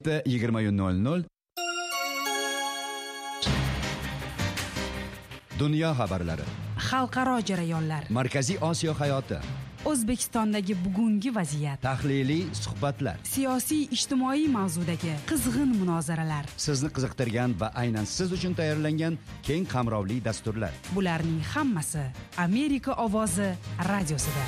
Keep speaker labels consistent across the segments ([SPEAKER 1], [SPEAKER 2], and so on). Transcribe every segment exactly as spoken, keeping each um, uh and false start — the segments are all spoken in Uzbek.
[SPEAKER 1] yigirma nol nol Dunyo xabarlari,
[SPEAKER 2] xalqaro jarayonlar,
[SPEAKER 1] Markaziy Osiyo hayoti,
[SPEAKER 2] O'zbekistondagi bugungi vaziyat,
[SPEAKER 1] tahliliy suhbatlar,
[SPEAKER 2] siyosiy ijtimoiy mavzudagi qizg'in munozaralar,
[SPEAKER 1] sizni qiziqtirgan va aynan siz uchun tayyorlangan keng qamrovli dasturlar.
[SPEAKER 2] Bularning hammasi Amerika ovozi radiosida.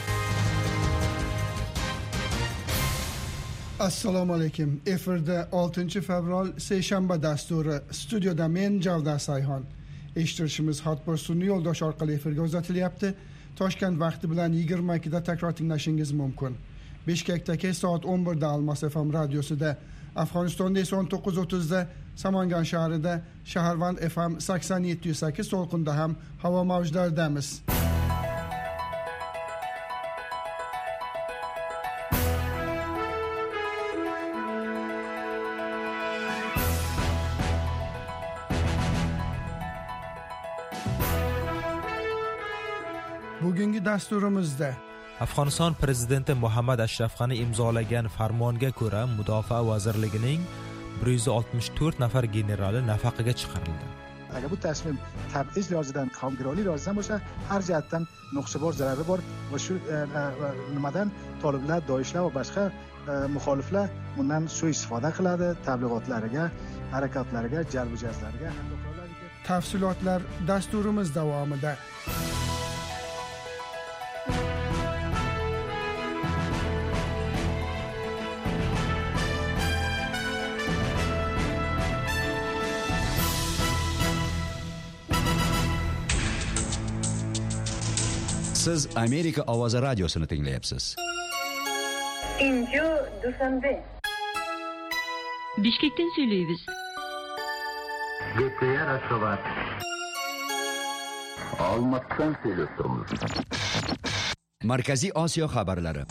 [SPEAKER 3] Assalomu alaykum. Efirda oltinchi fevral seshanba dasturi. Studiyada men Javdar Sayhon. Eshittirishimiz Hotbir sun'iy yo'ldosh orqali efirga uzatilyapti. Toshkent vaqti bilan yigirma ikkida takror tinglashingiz mumkin. Bishkekdagi soat o'n birda Almas F M radiosida, Afg'onistonda esa o'n to'qqiz o'ttizda, Samangan shahrida Shaharvand F M sakson yetti nuqta sakkiz to'lqinda ham havo mavjlaridamiz. Bugungi dasturimizda
[SPEAKER 4] Afg'oniston prezidenti Muhammad Ashraf G'ani imzolagan farmonga ko'ra Mudofaa vazirligining bir yuz oltmish to'rt nafar generali nafaqaga chiqarildi.
[SPEAKER 5] Agar bu tasmim tab'iz lozidan, qavmgiroli lozidan bo'lsa, har jihatdan nuqsibor zarari bor va shu nimadan toliblar, doishlar va boshqa muxoliflar bundan suiistifoda qiladi, tabliğotlariga, harakatlariga, jalb-jazlarga,
[SPEAKER 3] tafsilotlar dasturimiz davomida.
[SPEAKER 1] Siz Amerika ovozi radiosini tinglayapsiz.
[SPEAKER 6] Inju Dushanbe.
[SPEAKER 7] Bishkekdan söyleyiz.
[SPEAKER 8] Gepkaya Rasovat. Almatdan söylüyoruz.
[SPEAKER 1] Markaziy Osiyo xabarlari.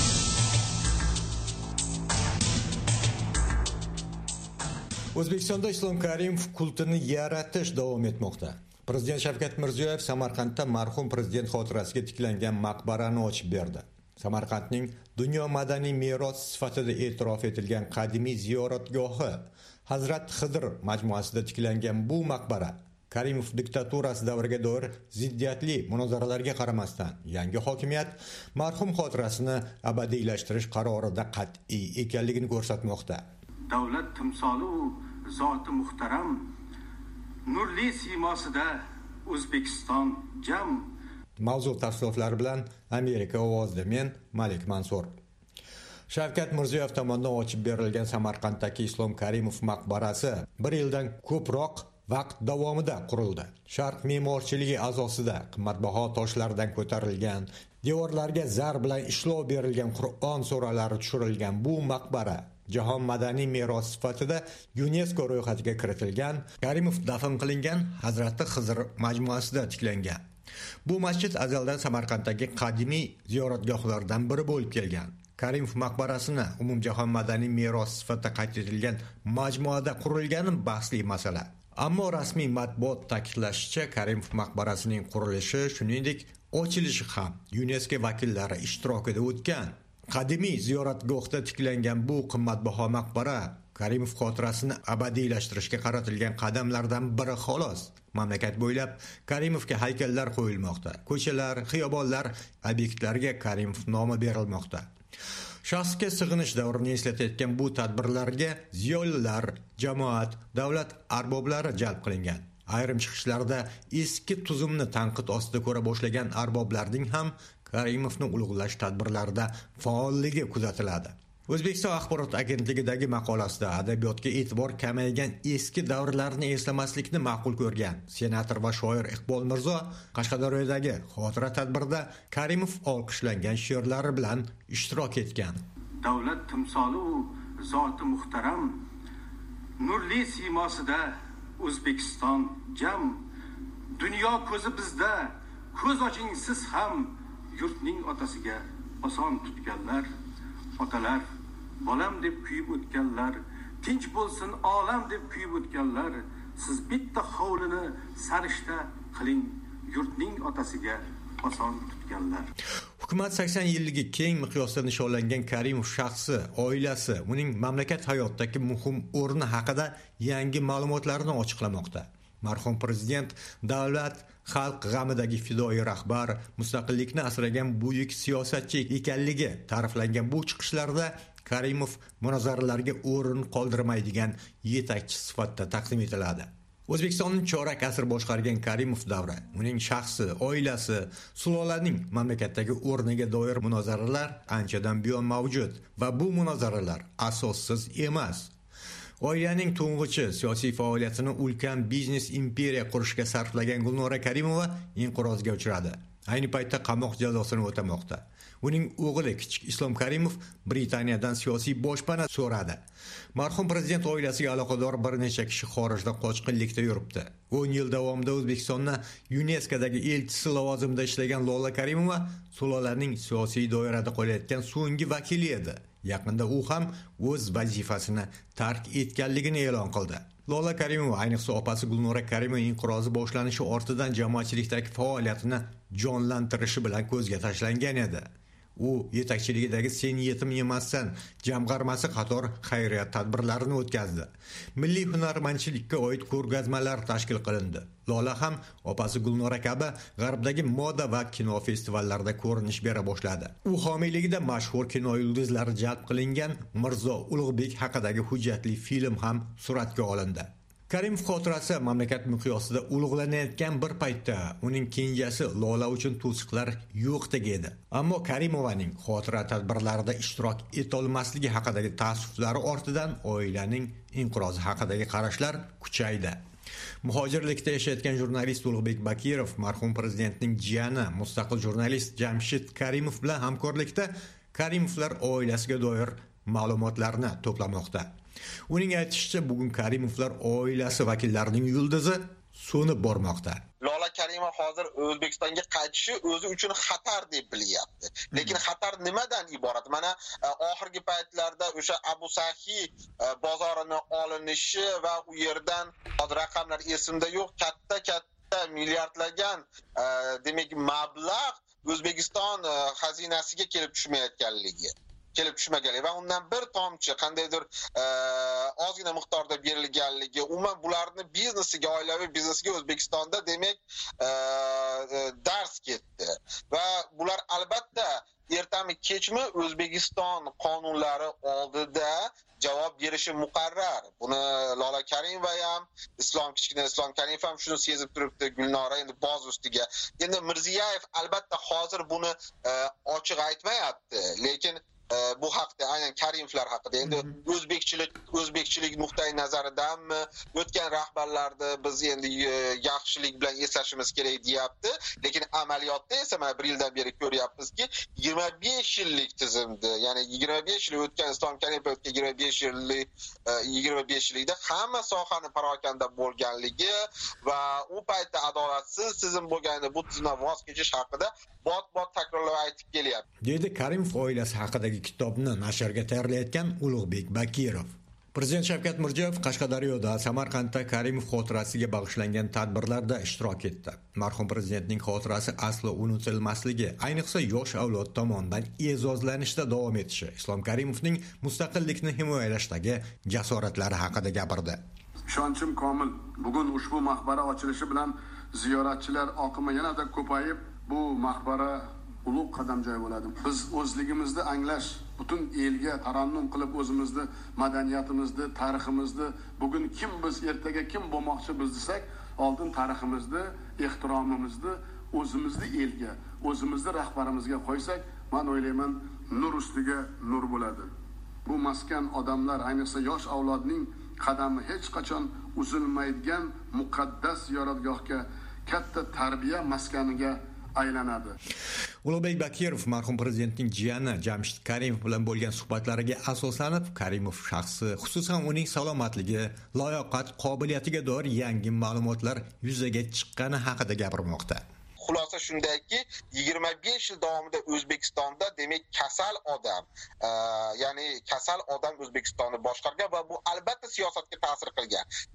[SPEAKER 9] O'zbekistonda Islom Karimov kultini yaratish davom etmoqda. Prezident Shavkat Mirziyoyev Samarqandda marhum prezident xotirasiga tiklangan maqbarani ochib berdi. Samarqandning dunyo madaniy meros sifatida e'tirof etilgan qadimiy ziyoratgohi Hazrat Xidir majmuasida tiklangan bu maqbara Karimov diktaturasi davriga doir ziddiyatli munozaralarga qaramasdan yangi hokimiyat marhum xotirasini abadiylashtirish qarorida qat'iy ekanligini ko'rsatmoqda.
[SPEAKER 10] Davlat timsoli u zoti muhtaram nurli siymosida O'zbekiston jam.
[SPEAKER 9] Mavzu tafsilotlari bilan Amerika ovozida men Malik Mansur. Shavkat Mirziyoyev tomonidan ochib berilgan Samarqanddagi Islom Karimov maqbarasi bir yildan ko'proq vaqt davomida qurildi. Sharq me'morchiligi asosida qimmatbaho toshlardan ko'tarilgan, devorlarga zar bilan ishlov berilgan Qur'on suralari tushirilgan bu maqbara Jahon madaniy meros sifatida UNESCO ro'yxatiga kiritilgan, Karimov dafn qilingan Hazrati Xizr majmuasida tiklangan. Bu masjid azaldan Samarqanddagi qadimiy ziyoratgohlardan biri bo'lib kelgan. Karimov maqbarasini umumjahon madaniy meros sifatida qayd etilgan majmuada qurilgani bahsli masala. Ammo rasmiy matbuot ta'kidlashicha, Karimov maqbarasining qurilishi, shuningdek, ochilishi ham UNESCO vakillari ishtirokida o'tgan. Qadimiy ziyoratgohda tiklangan bu qimmatbaho maqbara Karimov xotirasini abadiylashtirishga qaratilgan qadamlardan biri xolos. Mamlakat bo'ylab Karimovga haykallar qo'yilmoqda. Ko'chalar, xiyobonlar, obyektlarga Karimov nomi berilmoqda. Shaxsga sig'inish davrini eslatayotgan bu tadbirlarga ziyolilar, jamoat, davlat arboblari jalb qilingan. Ayrim chiqishlarda eski tuzumni tanqid ostida ko'ra boshlagan arboblarning ham Karimovni ulug'lash tadbirlarida faolligi kuzatiladi. O'zbekiston axborot agentligidagi maqolasida adabiyotga e'tibor kamaygan eski davrlarni eslamaslikni ma'qul ko'rgan senator va shoir Iqbol Mirzo Qashqadaryodagi xotira tadbirida Karimov olqishlangan she'rlari bilan ishtirok etgan.
[SPEAKER 10] Davlat timsoli u zoti muhtaram nurli siymosida O'zbekiston jam. Dunyo ko'zi bizda, ko'z oching siz ham yurtning otasiga oson tutganlar. Otalar bolam deb kuyib o'tganlar, tinch bo'lsin olam deb kuyib o'tganlar. Siz bitta hovlini sarishta qiling, yurtning otasiga oson tutganlar.
[SPEAKER 9] Hukumat sakson yilligi keng miqyosda nishonlangan Karimov shaxsi, oilasi, uning mamlakat hayotidagi muhim o'rni haqida yangi ma'lumotlarni ochiqlamoqda. Marhum prezident davlat xalq g'amidagi fidoi rahbar, mustaqillikni asragan buyuk siyosatchi ekanligi ta'riflangan bu chiqishlarda Karimov munozaralarga o'rin qoldirmaydigan yetakchi sifatida taqdim etiladi. O'zbekistonning chorak asr boshqargan Karimov davri, uning shaxsi, oilasi, sulolaning mamlakatdagi o'rniga doir munozaralar anchadan buyon mavjud va bu munozaralar asossiz emas. Oilaning to'ng'ichi siyosiy faoliyatini ulkan biznes imperiya qurishga sarflagan Gulnora Karimova inqirozga uchradi. Ayni paytda qamoq jazosini o'tamoqda. Uning o'g'li kichik Islom Karimov Britaniyadan siyosiy boshpana so'radi. Marhum prezident oilasiga aloqador bir necha kishi xorijda qochqinlikda yuribdi. o'n yil davomida O'zbekistonni YuNESKOdagi elchisi lavozimida ishlagan Lola Karimova sulolaning siyosiy doirada qolayotgan so'nggi vakili edi. Yaqinda u ham o'z vazifasini tark etganligini e'lon qildi. Lola Karimova, ayniqsa opasi Gulnora Karimova inqirozi boshlanishi ortidan jamoatchilikdagi faoliyatini jonlantirishi bilan ko'zga tashlangan edi. U yetakchiligidagi Sen yetim emassan jamg'armasi qator xayriyat tadbirlarini o'tkazdi. Milliy hunarmandchilikka oid ko'rgazmalar tashkil qilindi. Lola ham opasi Gulnora kabi g'arbdagi moda va kino festivallarida ko'rinish bera boshladi. U homiyligida mashhur kino yulduzlari jalb qilingan Mirzo Ulug'bek haqidagi hujjatli film ham suratga olindi. Karimov xotirasi mamlakat miqyosida ulug'lanayotgan bir paytda uning kenjasi Lola uchun to'siqlar yo'qdek edi. Ammo Karimovaning xotira tadbirlarida ishtirok etolmasligi haqidagi taassuflari ortidan oilaning inqirozi haqidagi qarashlar kuchaydi. Muhojirlikda yashayotgan jurnalist Ulug'bek Bakirov marhum prezidentning jiyani, mustaqil jurnalist Jamshid Karimov bilan hamkorlikda Karimovlar oilasiga doir ma'lumotlarni to'plamoqda. Uning aytishicha, bugun Karimovlar oilasi vakillarining yulduzi so'nib bormoqda.
[SPEAKER 7] Lola Karimova hozir O'zbekistonga qaytishi o'zi uchun xatar deb bilyapti. Lekin xatar nimadan iborat? Mana oxirgi paytlarda o'sha Abu Sahi bozorini olinishi va u yerdan hozir raqamlar esimda yo'q, katta-katta milliardlagan demak mablag' O'zbekiston xazinasiga kelib tushmayotganligi. kelib tushmaganligi va undan bir tomchi qandaydir ozgina miqdorda berilganligi, umuman bularni biznesiga, oilaviy biznesiga O'zbekistonda demak dars ketdi. Va bular albatta ertami kechmi O'zbekiston qonunlari oldida javob berishi muqarrar. Buni Lola Karimova ham, Islom kichkina Islom Karimov ham shuni sezib turibdi, Gulnora endi boz ustiga. Endi Mirziyoyev albatta hozir buni ochiq aytmayapti, lekin bu haqda aynan Karimovlar haqida endi o'zbekchilik o'zbekchilik nuqtai nazaridanmi o'tgan rahbarlarni biz endi yaxshilik bilan eslashimiz kerak deyapti, lekin amaliyotda esa mana bir yildan beri ko'ryapmizki yigirma besh yillik tizimda, ya'ni yigirma besh yil o'tgan Islom Karimov o'tgan yigirma besh yillik yigirma besh yillikda hamma sohani parokanda bo'lganligi va u paytda adolatsiz tizim bo'lgani bu tizimdan voz kechish haqida bot-bot takrorlab aytib kelyapti.
[SPEAKER 9] Dedi Karimov oilasi haqidagi kitobni nashrga tayyorlayotgan Ulug'bek Bakirov. Prezident Shavkat Mirziyoyev Qashqadaryoda, Samarqandda Karimov xotirasiga bag'ishlangan tadbirlarda ishtirok etdi. Marhum prezidentning xotirasi aslo unutilmasligi, ayniqsa yosh avlod tomonidan e'zozlanishda davom etishi, Islom Karimovning mustaqillikni himoyalashdagi jasoratlari haqida gapirdi.
[SPEAKER 11] Ishonchim komil, bugun ushbu maqbara ochilishi bilan ziyoratchilar oqimi yanada ko'payib, bu maqbara ulug' qadamjoy bo'ladi. Biz o'zligimizni anglash, butun elga tarannum qilib o'zimizni, madaniyatimizni, tariximizni, bugun kim biz, ertaga kim bo'lmoqchi biz desak, oldin tariximizni, ehtiromimizni o'zimizni elga, o'zimizni rahbarimizga qo'ysak, men o'ylayman, nur ustiga nur bo'ladi. Bu maskan odamlar, ayniqsa yosh avlodning qadami hech qachon uzilmaydigan muqaddas ziyoratgohga, katta tarbiya maskaniga aylanadi.
[SPEAKER 9] Ulug'bek Bakirov marhum prezidentning jiyani Jamshid Karimov bilan bo'lgan suhbatlariga asoslanib, Karimov shaxsi, xususan uning salomatligi, layoqat, qobiliyatiga doir yangi ma'lumotlar yuzaga chiqqani haqida gapirmoqda.
[SPEAKER 7] Xulosa shundayki, yigirma besh yil davomida O'zbekistonda demak kasal odam, ya'ni kasal odam O'zbekistonni boshqargan va bu albatta siyosatga ta'sir qilgan.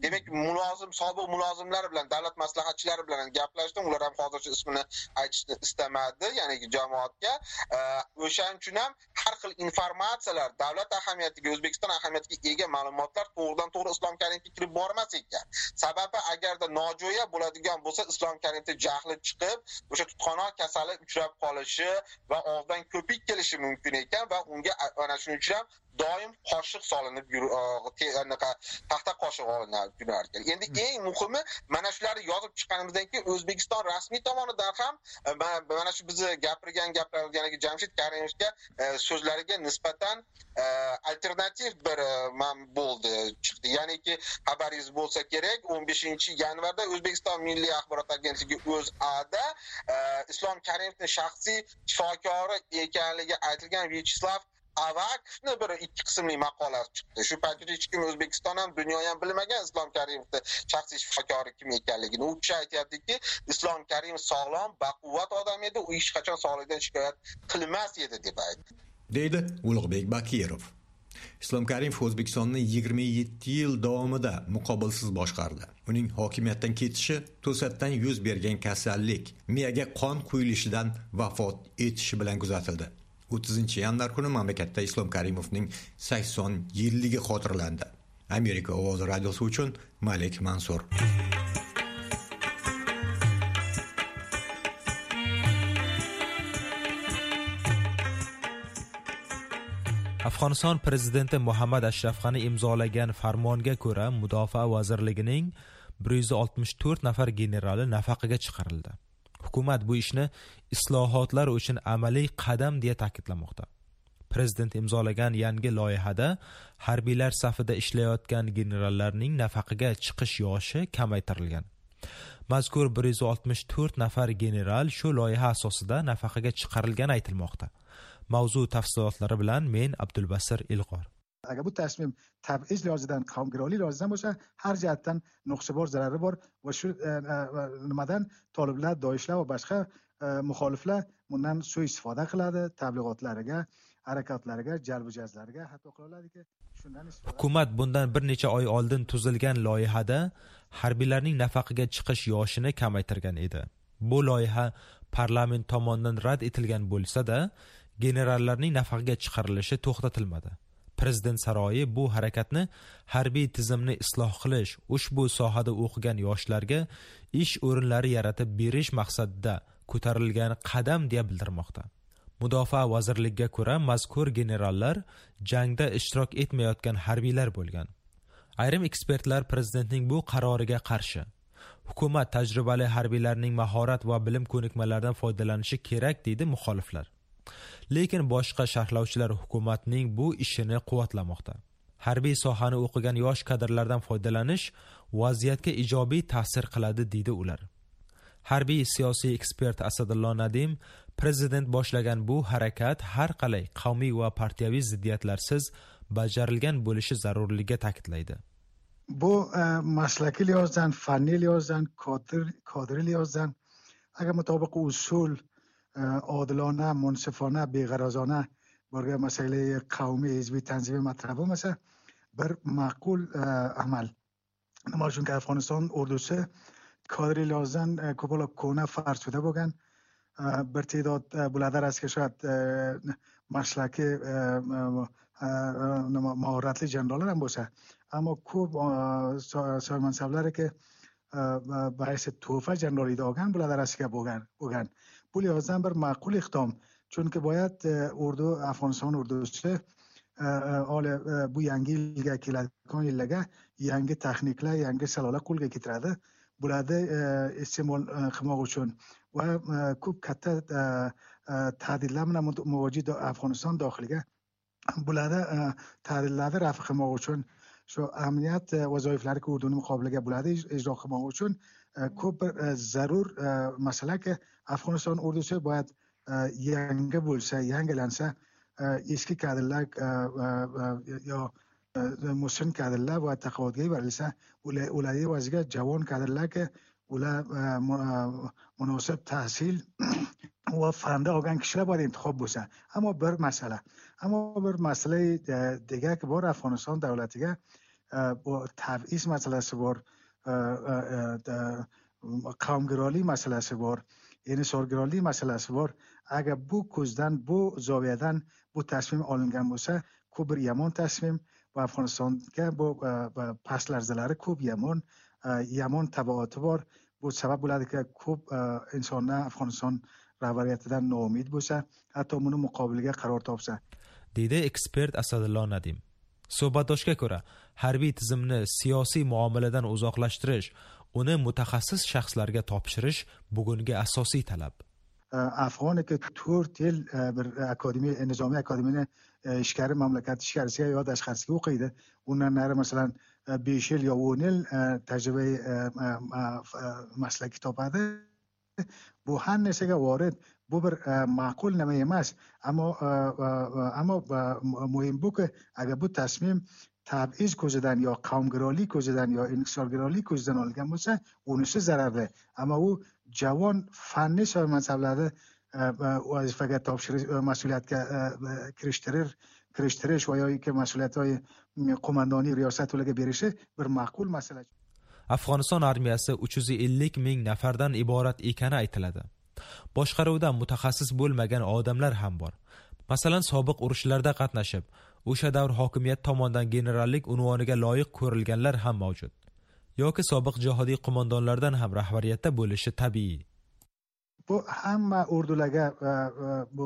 [SPEAKER 7] demak mulozim sobiq mulozimlar bilan davlat maslahatchilari bilan gaplashdim, ular ham hozircha ismini aytishni istamadi, ya'ni jamoatga. O'shaning uchun ham har xil informatsiyalar, davlat ahamiyatiga, O'zbekiston ahamiyatiga ega ma'lumotlar to'g'ridan to'g'ri Islom Karimovga kirib bormas ekan. Sababi agarda nojo'ya bo'ladigan bo'lsa, Islom Karimov jahli chiqib, o'sha tutqanoq kasali uchrab qolishi va og'zdan ko'pik kelishi mumkin ekan va unga ana shuning uchun ham doim qoshiq solinib anaqa taxta qoshiq olinib yurar ekan. Endi eng muhimi mana shularni yozib chiqqanimizdan keyin O'zbekiston rasmiy tomonidan ham mana shu bizni gapirgan gaplar, ya'ni Jamshid Karimovga so'zlariga nisbatan alternativ bir bo'ldi chiqdi. Ya'niki xabaringiz bo'lsa kerak, o'n beshinchi yanvarda O'zbekiston Milliy axborot agentligi O'zAda Islom Karimovning shaxsiy shifokori ekanligi aytilgan Vyacheslav Avakovni bir ikki qismli maqolasi chiqdi. Shu paytda hech kim O'zbekiston ham, dunyo ham bilmagan Islom Karimovning shaxsiy shifokori kim ekanligini. U kishi aytayaptiki, Islom Karimov sog'lom, baquvvat odam edi, u hech qachon sog'ligidan shikoyat qilmas edi deb aytdi. Deydi
[SPEAKER 9] Ulug'bek Bakirov. Islom Karimov O'zbekistonni yigirma yetti yil davomida muqobilsiz boshqardi. Uning hokimiyatdan ketishi to'satdan yuz bergan kasallik, miyaga qon quyilishidan vafot etishi bilan kuzatildi. o'ttizinchi yanvar kuni mamlakatda Islom Karimovning sakson yilligi xotirlandi. Amerika ovozi radiosi uchun Malik Mansur.
[SPEAKER 4] Afg'oniston prezidenti Muhammad Ashraf G'ani imzolagan farmonga ko'ra Mudofaa vazirligining bir yuz oltmish to'rt nafar generali nafaqaga chiqarildi. Hukumat bu ishni islohotlar uchun amaliy qadam deya ta'kidlamoqda. Prezident imzolagan yangi loyihada harbiylar safida ishlayotgan generallarning nafaqaga chiqish yoshi kamaytirilgan. Mazkur bir yuz oltmish to'rt nafar general shu loyiha asosida nafaqaga chiqarilgani aytilmoqda. Mavzu tafsilotlari bilan men Abdulbasir Ilg'or.
[SPEAKER 5] Agar bu tasmim tab'iz lozidan, qavmgiralik lozidan bo'lsa, har jihatdan nuqsibor zarari bor va shu nimadan toliblar, doishlar va boshqa muxoliflar bundan suiistifoda qiladi, tabliğotlariga, harakatlariga, jalb-jazlariga hatto qiladiki, shundan istifoda.
[SPEAKER 4] Hukumat bundan bir necha oy oldin tuzilgan loyihada harbiylarning nafaqaga chiqish yoshini kamaytirgan edi. Bu loyiha parlament tomonidan rad etilgan bo'lsa-da, generallarning nafaqaga chiqarilishi to'xtatilmadi. Prezident saroyi bu harakatni harbiy tizimni isloh qilish, ushbu sohada o'qigan yoshlarga ish o'rinlari yaratib berish maqsadida ko'tarilgan qadam deya bildirmoqda. Mudofaa vazirligiga ko'ra, mazkur generallar jangda ishtirok etmayotgan harbiylar bo'lgan. Ayrim ekspertlar prezidentning bu qaroriga qarshi. Hukumat tajribali harbiylarning mahorat va bilim ko'nikmalaridan foydalanishi kerak deydi muxoliflar. Lekin boshqa sharhlovchilar hukumatning bu ishini quvvatlamoqda. Harbiy sohani o'qigan yosh kadrlardan foydalanish vaziyatga ijobiy ta'sir qiladi deydi ular. Harbiy siyosiy ekspert Asadullo Nadim prezident boshlagan bu harakat har qalay qavmiy va partiyaviy ziddiyatlarsiz bajarilgan bo'lishi zarurligiga ta'kidlaydi.
[SPEAKER 5] Bu maslaki liyozdan, fanniy liyozdan, kodri liyozdan agar mutobiq usul odilona, munsifona, beg'arazona bo'lgan masala qavmiy hizbiy tanzimiy matlab bo'lmasa, bir ma'qul amal. Nima uchunki Afg'oniston ordusi kodri liyozdan ko'proq ko'na farsuda bo'lgan, bir ta'dod bular orasida shoyad maslaki mahoratli generallar ham bo'lsa, ammo ko'p soymansablarki baysi to'fa generalida olgan, bular orasida bo'lgan bo'lgan. Bu liyozdan bir ma'qul iqdom. Chunki boyat ordu, Afg'oniston ordusi bu yangi yilga keladigan yillarga yangi texniklar, yangi salolar qo'lga keltiradi. Bularni iste'mol qilmoq uchun va ko'p katta ta'dillar bilan muvojjih Afg'oniston dohiliga bularni ta'dillarni raf qilmoq uchun, shu amniyat vazoiflariga orduni muqobiliga bularni ijro qilmoq uchun ko'p bir zarur masalaki Afg'oniston ordusi boyat yangi bo'lsa, yangilansa, eski kadrlar yo musin kadrlar va taqovatga berilsa, ularga vaziga javon kadrlarga ular munosib tahsil va fanda olgan kishilar bor intihob bo'lsa. Ammo bir masala, ammo bir masala degan bor Afg'oniston davlatiga bu tab'iz masalasi bor, qavmgiroli masalasi bor, inisorgiroli masalasi bor. Agar bu ko'zdan, bu zoviyadan bu tasmim olingan bo'lsa, ko'p bir yomon tasmim va Afg'onistonga bu past larzalari ko'p yomon, yomon tabiati bor. Bu sabab bo'ladiki, ko'p insonlar Afg'oniston rahbariyatidan noumid bo'lsa, hatto buni muqobiliga qaror topsa,
[SPEAKER 4] deydi ekspert Asadullo Nadim. Suhbatdoshga ko'ra, harbiy tizimni siyosiy muomaladan uzoqlashtirish, uni mutaxassis shaxslarga topshirish bugungi asosiy talab.
[SPEAKER 5] Afg'oniki to'rt yil bir akademiya, nizomiy akademiyani ichkari mamlakat ichkarisiga yo tashqarisiga o'qiydi. Undan nari masalan besh yil yo o'n yil tajriba maslaki topadi. Bu har narsaga vorid, bu bir ma'qul nima emas, ammo ammo muhim buki, agar bu tasmim tab'iz ko'zidan yo qavmgiroli ko'zidan yo inqisorgiroli ko'zidan olgan bo'lsa, unisi zararli. Ammo u javon fanni so'z mansablarni vazifaga topshirish, mas'uliyatga kirishtirir, kirishtirish va yoki mas'uliyatni qo'mondonlik riyosat ularga berishi bir ma'qul masala.
[SPEAKER 4] Afg'oniston armiyasi uch yuz ellik ming nafardan iborat ekani aytiladi. Boshqaruvda mutaxassis bo'lmagan odamlar ham bor. Masalan, sobiq urushlarda qatnashib, o'sha davr hokimiyat tomonidan generallik unvoniga loyiq ko'rilganlar ham mavjud. Yoki sobiq jihodiy qo'mondonlardan ham rahbariyatda bo'lishi tabiiy.
[SPEAKER 5] Bu hamma urdularga bu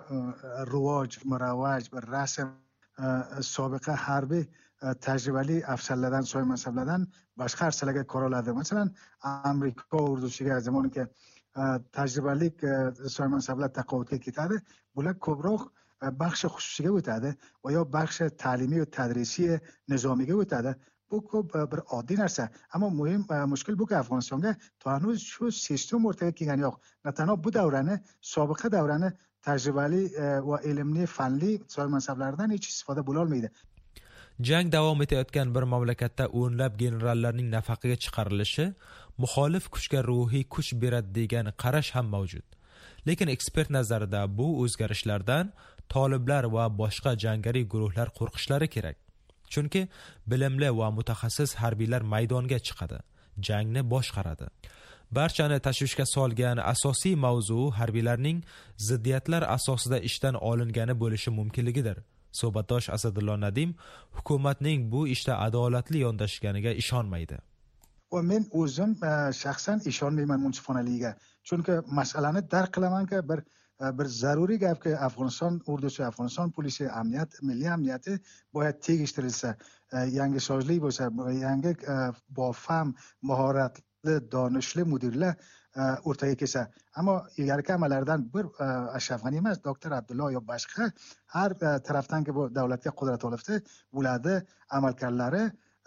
[SPEAKER 5] rivoj, muravvaj, bir rasm, sobiqa harbiy tajribali afsarlardan, so'y mansablardan boshqa narsalarga ko'riladi. Masalan, Amerika urdusiga zamoniki tajribalik so'y mansablar taqovatga ketadi. Bular ko'proq baxshi xususiga o'tadi va yo baxshi ta'limiy va tadrisiy nizomiga o'tadi. Bu ko'p bir oddiy narsa, ammo muhim mushkul buki Afg'onistonga to hanuz shu sistem o'rtaga kelgani yo'q. Natano bu davrani, sobiqa davrani tajribali va ilmli, fanli so'y mansablaridan hech istifoda bo'la olmaydi.
[SPEAKER 4] Jang davom etayotgan bir mamlakatda o'nlab generallarning nafaqaga chiqarilishi muxolif kuchga ruhiy kuch beradi degan qarash ham mavjud. Lekin ekspert nazarida bu o'zgarishlardan toliblar va boshqa jangari guruhlar qo'rqishlari kerak. Chunki bilimli va mutaxassis harbiylar maydonga chiqadi, jangni boshqaradi. Barchani tashvishga solgan asosiy mavzu harbiylarning ziddiyatlar asosida ishdan olingani bo'lishi mumkinligidir. Suhbatdosh Asadullo Nadim hukumatning bu ishda adolatli yondashganiga ishonmaydi.
[SPEAKER 5] Va men o'zim shaxsan ishonmayman munsifonaligiga. Chunki masalani dark qilamanki, bir bir zaruriy gapki, Afg'oniston urdusi, Afg'oniston polisi, amniyat, milliy amniyati boyad tegishtirilsa, yangi sozli bo'lsa, yangi bofam, mahoratli, donishli mudirlar o'rtaga kelsa. Ammo ilgarigi amallardan bir Ashraf G'ani emas, doktor Abdullo yo boshqa har tarafdanki bu davlatga qudrat olibdi, ularni amalkorlari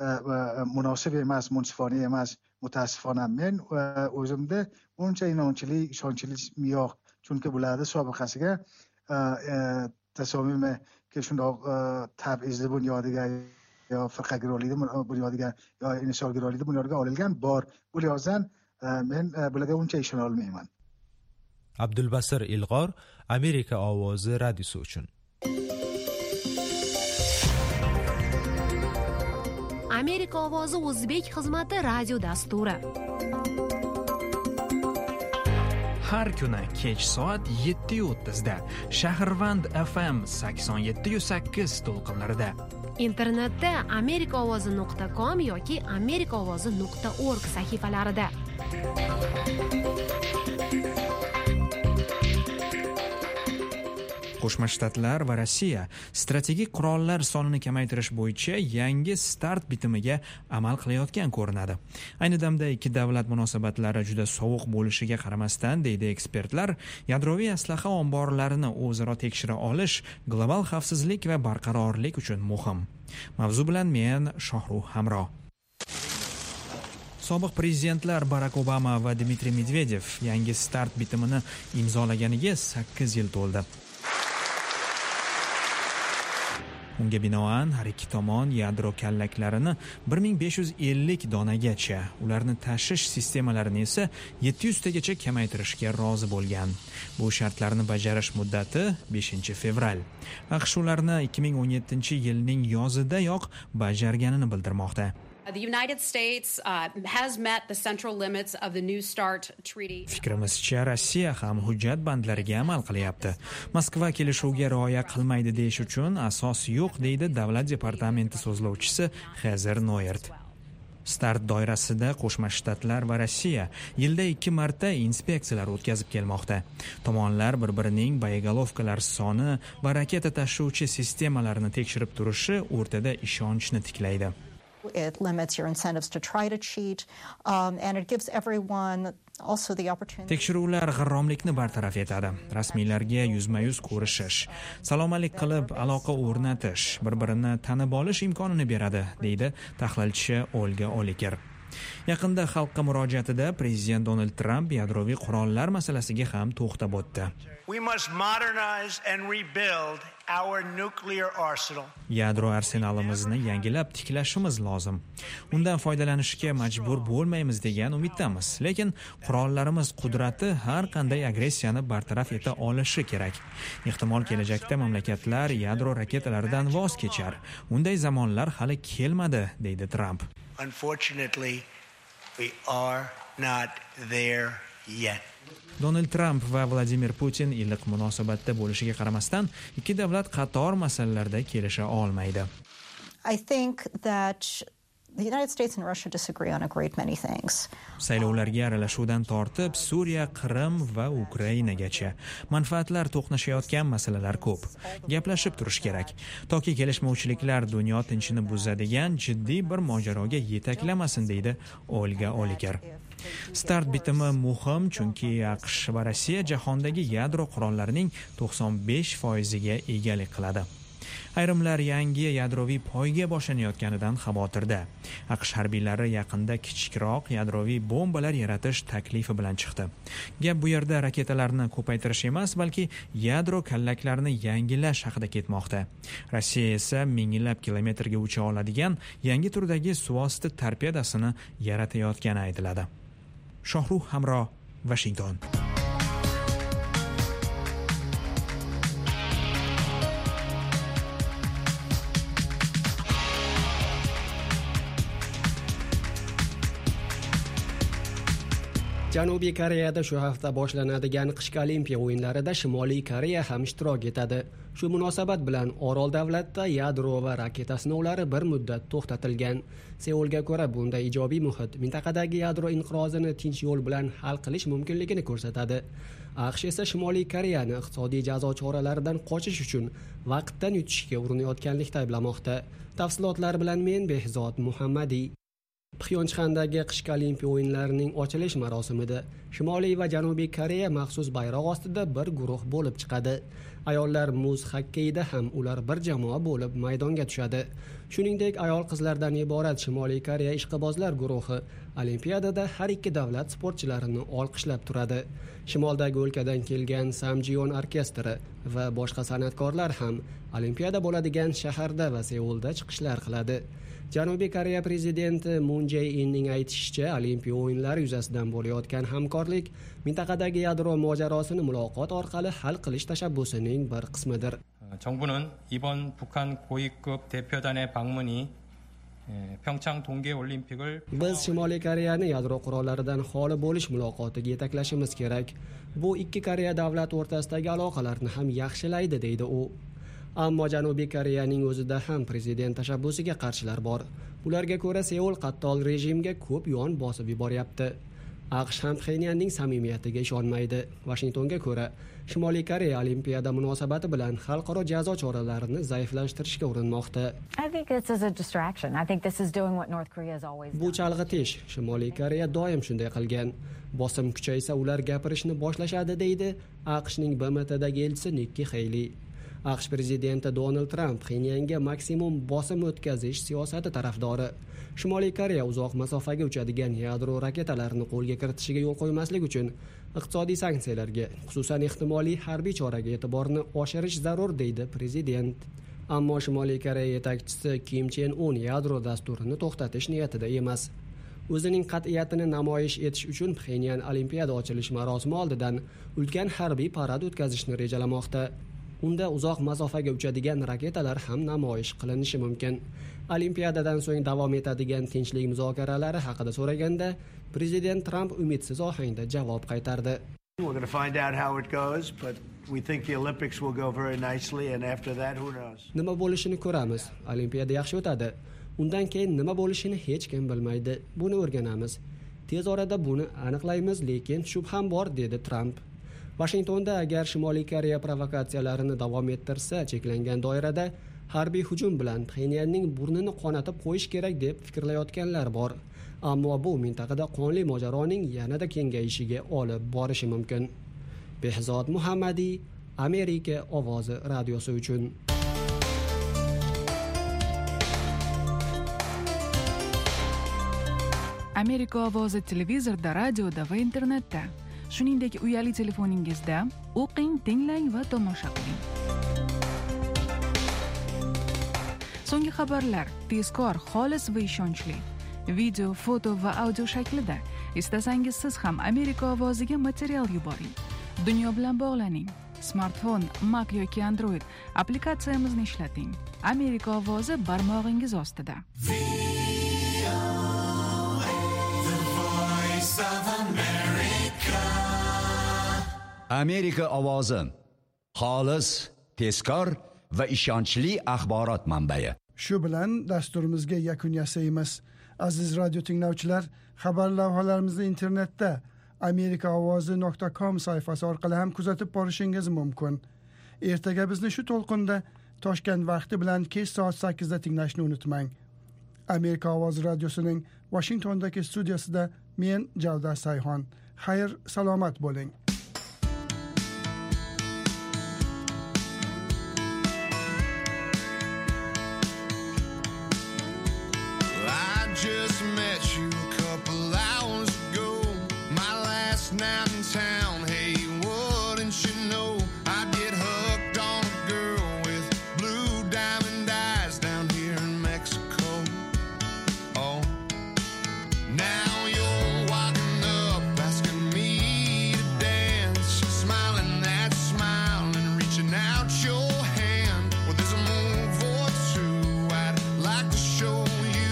[SPEAKER 5] munosib emas, munsifona emas. Mutaasifona men o'zimda uncha inonchli, ishonchli yo'q. Chunki bularni sobiqasiga tasomimi ki shundoq tab'izli bunyodiga yo firqagirolikni bunyodiga yo inisorgirolikni bunyodiga olingan bor. Bu yozdan men bularga uncha ishona olmayman.
[SPEAKER 4] Abdulbasir Ilg'or, Amerika ovozi radiosi uchun.
[SPEAKER 12] Amerika ovozi o'zbek xizmati radio dasturi.
[SPEAKER 13] Har kuni kech soat yetti o'ttiz da Shahrvand F M sakson yetti sakkiz to'lqinlarida.
[SPEAKER 12] Internetda amerika ovozi nuqta com yoki amerika ovozi nuqta org sahifalarida.
[SPEAKER 13] Qo'shma Shtatlar va Rossiya strategik qurollar sonini kamaytirish bo'yicha yangi start bitimiga amal qilayotgan ko'rinadi. Ayni damda ikki davlat munosabatlari juda sovuq bo'lishiga qaramasdan, deydi ekspertlar, yadroviy aslaha omborlarini o'zaro tekshira olish global xavfsizlik va barqarorlik uchun muhim. Mavzu bilan men Shohruh Hamro. Sobiq prezidentlar Barack Obama va Dmitriy Medvedev yangi start bitimini imzolaganiga sakkiz yil to'ldi. Unga binoan har ikki tomon yadro kallaklarini bir ming besh yuz ellik donagacha, ularni tashish sistemalarini esa yetti yuz tagacha kamaytirishga rozi bo'lgan. Bu shartlarni bajarish muddati beshinchi fevral. AQSh ularni ikki ming o'n yettinchi yilning yozidayoq bajarganini bildirmoqda.
[SPEAKER 14] The United States uh, has met the central limits of the New START treaty.
[SPEAKER 13] Fikrimizcha, Rossiya ham hujjat bandlariga amal qilyapti. Moskva kelishuvga rioya qilmaydi deyish uchun asos yo'q, deydi Davlat departamenti so'zlovchisi Hezer Noert. START doirasida Qo'shma Shtatlar va Rossiya yilda ikki marta inspeksiyalar o'tkazib kelmoqda. Tomonlar bir-birining boyegolovkalar soni va raketa tashuvchi sistemalarini tekshirib turishi o'rtada ishonchni tiklaydi.
[SPEAKER 15] It limits your incentives to try to cheat, um, and it gives everyone also the opportunity.
[SPEAKER 13] Tekshiruvlar g'irromlikni bartaraf etadi. Rasmiylarga yuzma-yuz ko'rishish, salom-alik qilib aloqa o'rnatish, bir-birini tanib olish imkonini beradi, deydi tahlilchi Olga Oliker. Yaqinda xalqqa murojaatida prezident Donald Trump yadroviy qurollar masalasiga ham to'xtab o'tdi.
[SPEAKER 16] We must modernize and rebuild our nuclear arsenal.
[SPEAKER 13] Yadro arsenalimizni yangilab tiklashimiz lozim. Undan foydalanishga majbur bo'lmaymiz degan umiddamiz. Lekin qurollarimiz qudrati har qanday agressiyani bartaraf eta olishi kerak. Ehtimol kelajakda mamlakatlar yadro raketalaridan voz kechar. Unday zamonlar hali kelmadi, deydi Trump.
[SPEAKER 16] Unfortunately, we are not there yet.
[SPEAKER 13] Donald Trump va Vladimir Putin iliq munosabatda bo'lishiga qaramasdan, ikki davlat qator masalalarda kelisha olmaydi.
[SPEAKER 15] I think that the United States and Russia disagree on a great many things.
[SPEAKER 13] Saylovlarga aralashuvdan tortib Suriya, Qrim va Ukrainagacha manfaatlar to'qnashayotgan masalalar ko'p. Gaplashib turish kerak. Toki kelishmovchiliklar dunyo tinchini buzadigan jiddiy bir mojaroga yetaklamasin, deydi Olga Oliker. START bitimi muhim, chunki AQSh va Rossiya jahondagi yadro qurollarining to'qson besh foiziga egalik qiladi. Ayrimlar yangi yadroviy poyga boshlanayotganidan xavotirda. AQSh harbiylari yaqinda kichikroq yadroviy bombalar yaratish taklifi bilan chiqdi. Gap bu yerda raketalarni ko'paytirish emas, balki yadro kallaklarini yangilash haqida ketmoqda. Rossiya esa minglab kilometrga ucha oladigan yangi turdagi suvosti torpedasini yaratayotgani aytiladi. Shohruh Hamro, Washington.
[SPEAKER 17] Janubiy Koreyada shu hafta boshlanadigan qishki Olimpiya o'yinlarida Shimoliy Koreya ham ishtirok etadi. Shu munosabat bilan Orol davlatida yadro va raketa sinovlari bir muddat to'xtatilgan. Seulga ko'ra, bunday ijobiy muhit mintaqadagi yadro inqirozini tinch yo'l bilan hal qilish mumkinligini ko'rsatadi. AQSh esa Shimoliy Koreyani iqtisodiy jazo choralaridan qochish uchun vaqtdan yutishga urinayotganlikda ayblamoqda. Tafsilotlar bilan men Behzod Muhammadiy. Pxyonchxandagi qishki Olimpiya o'yinlarining ochilish marosimida Shimoliy va Janubiy Koreya maxsus bayroq ostida bir guruh bo'lib chiqadi. Ayollar muz xokkeyida ham ular bir jamoa bo'lib maydonga tushadi. Shuningdek, ayol-qizlardan iborat Shimoliy Koreya ishqibozlar guruhi Olimpiadada har ikki davlat sportchilarini olqishlab turadi. Shimoldagi o'lkadan kelgan Samjiyon orkestri va boshqa san'atkorlar ham Olimpiada bo'ladigan shaharda va Seulda chiqishlar qiladi. Janubiy Koreya prezidenti Moon Jae-inning aytishicha, Olimpiya o'yinlari yuzasidan bo'layotgan hamkorlik mintaqadagi yadro mojarosini muloqot orqali hal qilish tashabbusining bir qismidir.
[SPEAKER 18] 정부는 이번 북한 고위급 대표단의 방문이 평창 동계 올림픽을
[SPEAKER 17] Biz Shimoliy Koreyani yadro qurollaridan xoli bo'lish muloqotiga yetaklashimiz kerak. Bu ikki Koreya davlat o'rtasidagi aloqalarni ham yaxshilaydi, deydi u. Ammo Janubiy Koreyaning o'zida ham prezident tashabbusiga qarshilar bor. Ularga ko'ra, Seul qattol rejimga ko'p yon bosib yuboryapti. AQSh ham Pxenyanning samimiyatiga ishonmaydi. Washingtonga ko'ra, Shimoliy Koreya Olimpiada munosabati bilan xalqaro jazo choralarini zaiflashtirishga urinmoqda. Bu chalg'itish. Shimoliy Koreya doim shunday qilgan. Bosim kuchaysa ular gapirishni boshlashadi, deydi AQShning B M Tdagi elchisi Nikki Haley. AQSh prezidenti Donald Trump Pxenyanga maksimum bosim o'tkazish siyosati tarafdori. Shimoliy Koreya uzoq masofaga uchadigan yadro raketalarini qo'lga kiritishiga yo'l qo'ymaslik uchun iqtisodiy sanksiyalarga, xususan ehtimoliy harbiy choraga e'tiborni oshirish zarur, deydi prezident. ammo Shimoliy Koreya yetakchisi Kim Chen Un yadro dasturini to'xtatish niyatida emas. O'zining qat'iyatini namoyish etish uchun Pxenyan Olimpiada ochilish marosimi oldidan ulkan harbiy parad o'tkazishni rejalamoqda. Unda uzoq masofaga uchadigan raketalar ham namoyish qilinishi mumkin. Olimpiadadan so'ng davom etadigan tinchlik muzokaralari haqida so'raganda, prezident Trump umidsiz ohangda javob qaytardi.
[SPEAKER 16] We're going to find out how it goes, but we think the Olympics will go very nicely, and after that, who knows?
[SPEAKER 17] Nima bo'lishini ko'ramiz. Olimpiada yaxshi o'tadi. Undan keyin nima bo'lishini hech kim bilmaydi. Buni o'rganamiz. Tez orada buni aniqlaymiz, lekin shubham bor, dedi Trump. Washingtonda agar Shimoliy Koreya provokatsiyalarini davom ettirsa, cheklangan doirada harbiy hujum bilan Pxenyanning burnini qonatib qo'yish kerak deb fikrlayotganlar bor. Ammo bu mintaqada qonli mojaroning yanada kengayishiga olib borishi mumkin. Behzod Muhammadiy, Amerika ovozi radiosi uchun.
[SPEAKER 2] Amerika ovozi televizorda, radioda va internetda, shuningdek uyali telefoningizda o'qing, tinglang va tomosha qiling. So'nggi xabarlar tezkor, xolis va ishonchli. Video, foto va audio shaklida. Istasangiz siz ham Amerika ovoziga material yuboring. Dunyo bilan bog'laning. Smartfon, Mac yoki Android applikatsiyamizni ishlating. Amerika ovozi barmog'ingiz ostida.
[SPEAKER 1] Amerika ovozi. Xolis, tezkor va ishonchli axborot manbai.
[SPEAKER 3] Shu bilan dasturimizga yakun yasaymiz. Aziz radio tinglovchilar, xabar lavhalarimizni internetda amerika ovozi nuqta com sayfasi orqali ham kuzatib borishingiz mumkin. Ertaga bizni shu to'lqinda Toshkent vaqti bilan kech soat sakkizda tinglashni unutmang. Amerika ovozi radiosining Washingtondagi studiyasida men Javdar Sayhon. Xayr, salomat bo'ling.
[SPEAKER 19] Just met you a couple hours ago. My last night in town. Hey, wouldn't you know I'd get hooked on a girl with blue diamond eyes down here in Mexico. Oh, now you're walking up asking me to dance, smiling that smile and reaching out your hand. Well, there's a move or two I'd like to show you.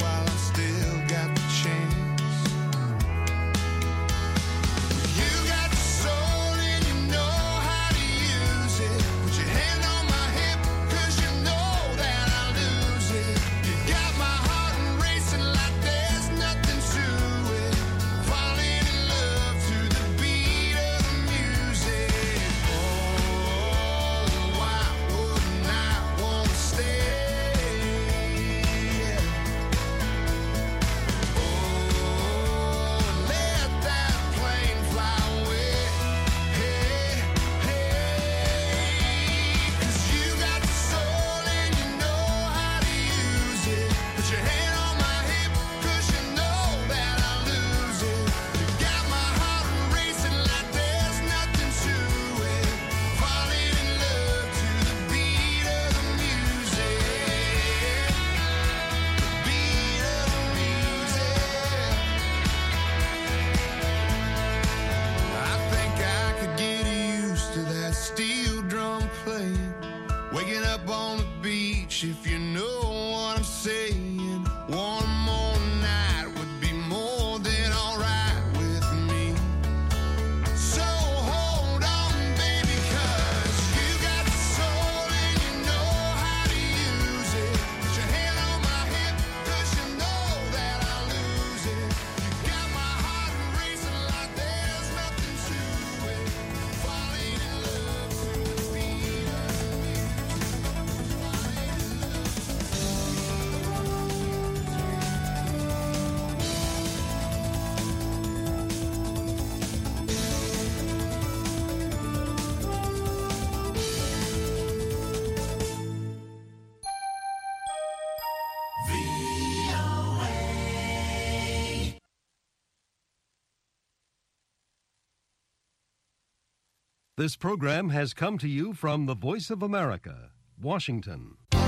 [SPEAKER 19] If you know what I'm saying, one more night would be more than alright with me. So hold on, baby, 'cause you got the soul and you know how to use it. Put your hand on my hip, 'cause you know that I'll lose it. You got my heart racing like there's nothing to it. Falling in love to the beat of
[SPEAKER 20] This program has come to you from the Voice of America, Washington.